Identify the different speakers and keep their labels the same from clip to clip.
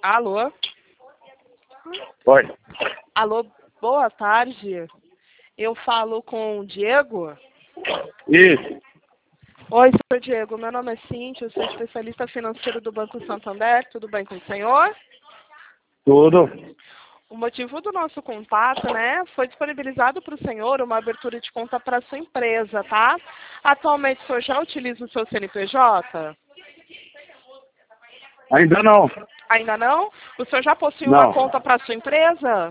Speaker 1: Alô?
Speaker 2: Oi.
Speaker 1: Alô, boa tarde. Eu falo com o Diego?
Speaker 2: Isso.
Speaker 1: Oi, senhor Diego. Meu nome é Cíntia, eu sou especialista financeiro do Banco Santander. Tudo bem com o senhor?
Speaker 2: Tudo.
Speaker 1: O motivo do nosso contato, foi disponibilizado para o senhor uma abertura de conta para a sua empresa, tá? Atualmente o senhor já utiliza o seu CNPJ?
Speaker 2: Ainda não.
Speaker 1: Ainda não? O senhor já possui uma
Speaker 2: Não.
Speaker 1: conta para a sua empresa?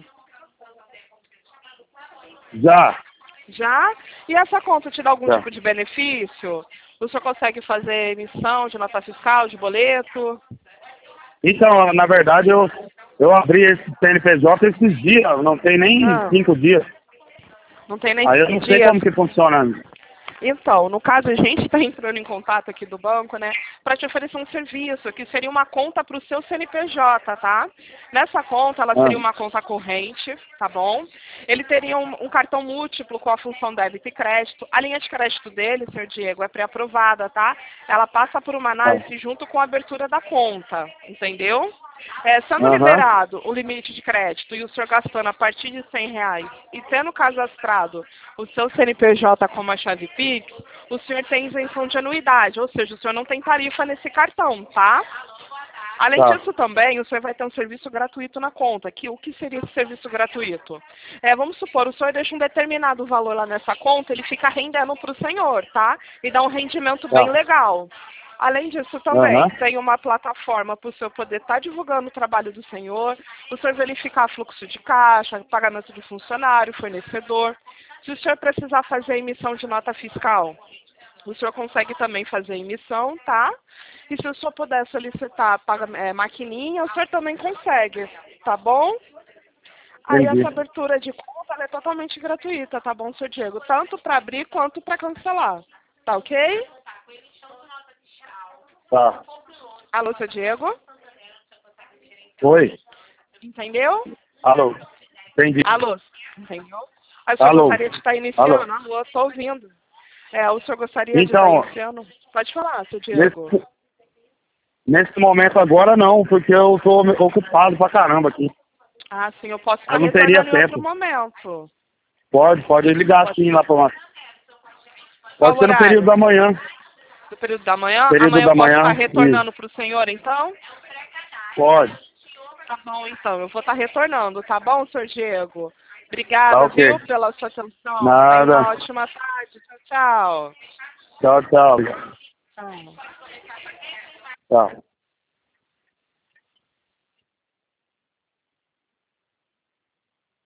Speaker 2: Já.
Speaker 1: Já? E essa conta te dá algum
Speaker 2: Já.
Speaker 1: tipo de benefício? O senhor consegue fazer emissão de nota fiscal, de boleto?
Speaker 2: Então, na verdade, eu abri esse CNPJ esses dias, não tem nem
Speaker 1: Ah,
Speaker 2: 5 dias.
Speaker 1: não tem nem
Speaker 2: Aí eu
Speaker 1: 5
Speaker 2: não sei
Speaker 1: dias.
Speaker 2: como que funciona.
Speaker 1: Então, no caso, a gente está entrando em contato aqui do banco, para te oferecer um serviço, que seria uma conta para o seu CNPJ, tá? Nessa conta, ela seria uma conta corrente, tá bom? Ele teria um cartão múltiplo com a função débito e crédito. A linha de crédito dele, senhor Diego, é pré-aprovada, tá? Ela passa por uma análise junto com a abertura da conta, entendeu? Sendo
Speaker 2: Aham.
Speaker 1: liberado o limite de crédito e o senhor gastando a partir de R$ 100 e tendo cadastrado o seu CNPJ como a chave Pix, o senhor tem isenção de anuidade, ou seja, o senhor não tem tarifa nesse cartão, tá? Além
Speaker 2: Tá.
Speaker 1: disso também, o senhor vai ter um serviço gratuito na conta. O que seria esse serviço gratuito? Vamos supor, o senhor deixa um determinado valor lá nessa conta, ele fica rendendo para o senhor, tá? E dá um rendimento bem
Speaker 2: Tá.
Speaker 1: legal. Além disso também,
Speaker 2: Aham.
Speaker 1: tem uma plataforma para o senhor poder estar divulgando o trabalho do senhor, o senhor verificar fluxo de caixa, pagamento de funcionário, fornecedor. Se o senhor precisar fazer emissão de nota fiscal, o senhor consegue também fazer emissão, tá? E se o senhor puder solicitar maquininha, o senhor também consegue, tá bom? Aí
Speaker 2: Entendi.
Speaker 1: essa abertura de conta ela é totalmente gratuita, tá bom, senhor Diego? Tanto para abrir quanto para cancelar, tá ok?
Speaker 2: Tá.
Speaker 1: Alô, seu Diego?
Speaker 2: Oi.
Speaker 1: Entendeu?
Speaker 2: Alô. Entendi.
Speaker 1: Alô? Entendeu? Aí o senhor
Speaker 2: Alô.
Speaker 1: gostaria de estar
Speaker 2: Alô.
Speaker 1: iniciando? Alô, estou ouvindo. O senhor gostaria de estar
Speaker 2: Então,
Speaker 1: iniciando? Pode falar, seu Diego.
Speaker 2: nesse, nesse momento agora não, porque eu tô ocupado pra caramba aqui.
Speaker 1: Ah, sim, eu posso estar
Speaker 2: Eu não teria
Speaker 1: retornando em outro
Speaker 2: tempo.
Speaker 1: momento.
Speaker 2: Pode ligar
Speaker 1: Pode.
Speaker 2: sim lá pra lá.
Speaker 1: Qual
Speaker 2: Pode ser no período
Speaker 1: horário?
Speaker 2: da manhã.
Speaker 1: Do período da manhã?
Speaker 2: Período
Speaker 1: Amanhã eu
Speaker 2: da
Speaker 1: posso estar
Speaker 2: manhã. Isso.
Speaker 1: retornando para o senhor, então?
Speaker 2: Pode.
Speaker 1: Tá bom, então. Eu vou estar retornando, tá bom, senhor Diego?
Speaker 2: Tá
Speaker 1: Obrigada,
Speaker 2: ok.
Speaker 1: viu, pela sua atenção. Tenha uma
Speaker 2: Nada.
Speaker 1: ótima tarde. Tchau, tchau.
Speaker 2: Tchau, tchau.
Speaker 1: Tchau.
Speaker 2: Tchau.